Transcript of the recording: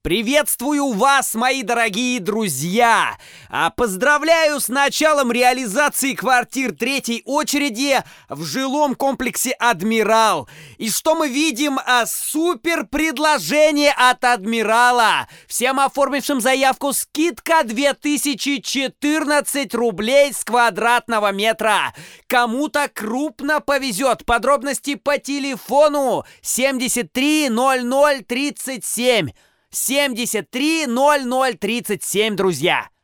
Приветствую вас, мои дорогие друзья! Поздравляю с началом реализации квартир третьей очереди в жилом комплексе «Адмирал». И что мы видим? Супер предложение от «Адмирала». Всем оформившим заявку скидка 2014 рублей с квадратного метра. Кому-то крупно повезет. Подробности по телефону 73 00 37. 73 00 37, друзья.